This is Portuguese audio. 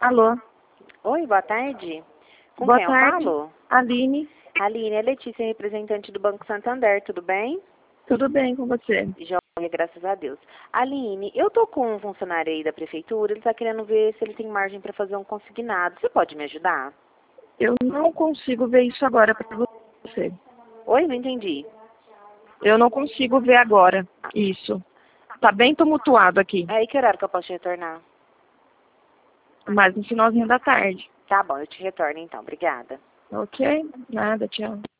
Alô? Oi, boa tarde. Com Boa quem tarde. eu falo? Aline, Aline, é Letícia, representante do Banco Santander, tudo bem? tudo bem com você? Joia, graças a Deus. Aline, eu tô com um funcionário aí da prefeitura, ele tá querendo ver se ele tem margem para fazer um consignado. Você pode me ajudar? Eu não consigo ver isso agora para você. Oi, não entendi. Eu não consigo ver agora isso. Tá bem tumultuado aqui, Aí, que horário que eu posso te retornar? mas no finalzinho da tarde. Tá bom, eu te retorno então, obrigada. Ok? Nada, tchau.